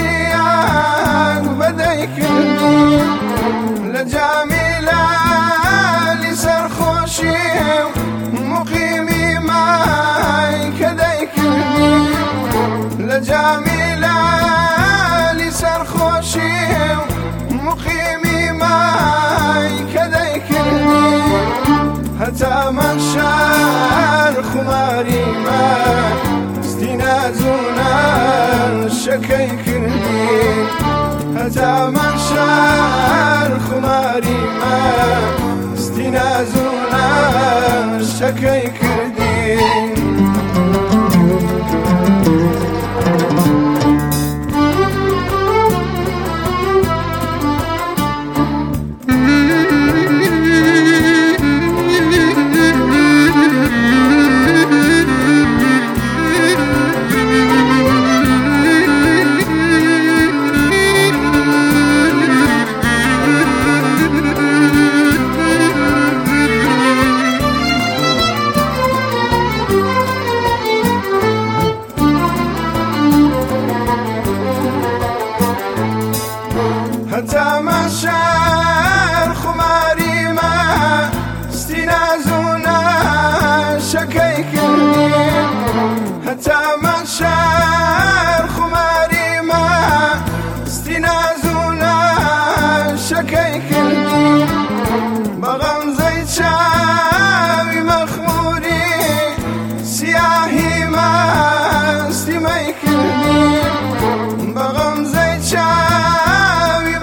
تریاک بەدەی کردی لە جامیلا لەسەر خۆشی و مقیمی مای کە دەیکردی لە جامیلا لەسەر خۆشی و مقیمی مای کە دەیکردی هەتا مەشار خماری مای نازونان شەکەی کردی هەتا مەشار خماری مەستی نازونان شەکەی کردی هەتا مەشار خماری مەستی نازونان شەکەی کردی هەتا مەشار خماری مەستی نازونان شەکەی کردی بە غەمزەی چاوی مەخموری سیاهی مەستی مەی کردی بە غەمزەی چاوی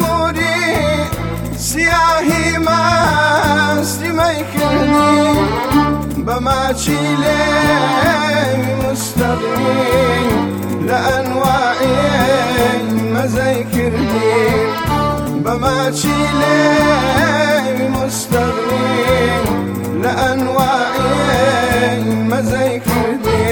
سیاهی مەستی مەی کردی بە ماچی لێوی مستەغنی لە ئەنواعی مەزەی کردی بە ماچی لێوی مستەغنی لە ئەنواعی مەزەی کردی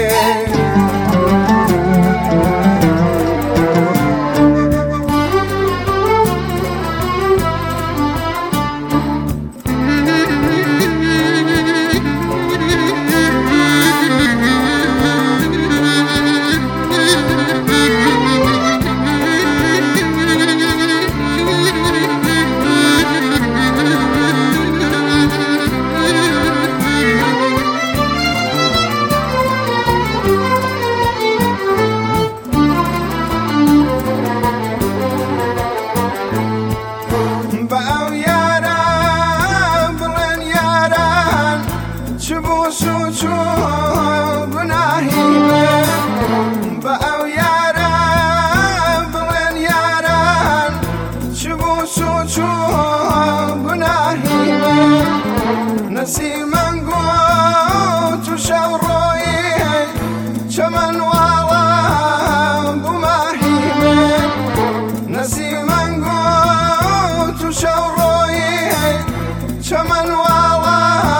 سوچو گناهی من با او یاران بڵێن یاران چ بوو سوچو گناهی من نەسیمەن گوت و شەو ڕۆیی چەمەن واڵە بوو ماهی من نەسیمەن گوت و شەو ڕۆیی چەمەن واڵە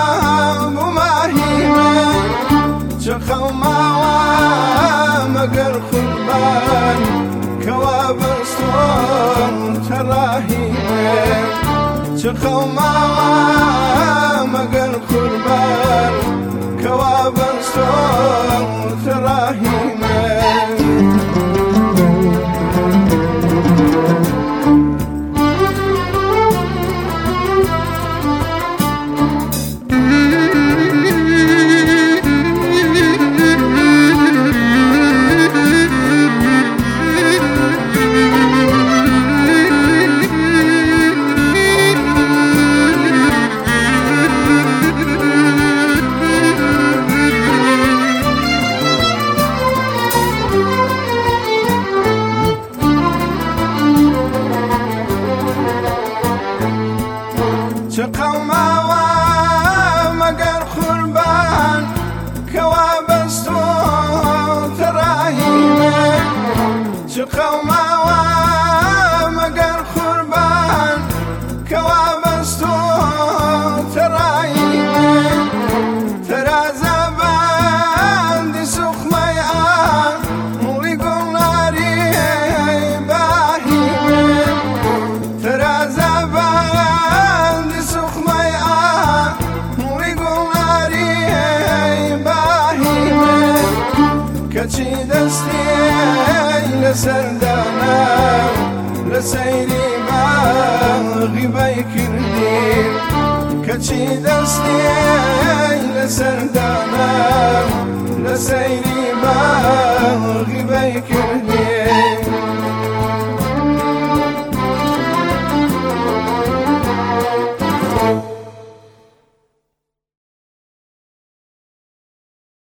چه خەوماوە مەگەر قوربان کەوا بەستۆم تەڕاهی من چه خەوماوە مەگەر قوربان کەوا بەستۆم تەڕاهی من چه قەوماوە مەگەر قوربان کەوا بەستۆ تەڕاهی من چه قەوماوە مەگەر قوربان کەوا بەستۆ تەڕاهی من تەرازە بەندی سوخمەی ئاڵی گوڵناری باهی من تەرازە کەچی دەستی لەسەر دانا لسيري باغي بيكردين كچی دستی لسردانا لسيري باغي بيكردين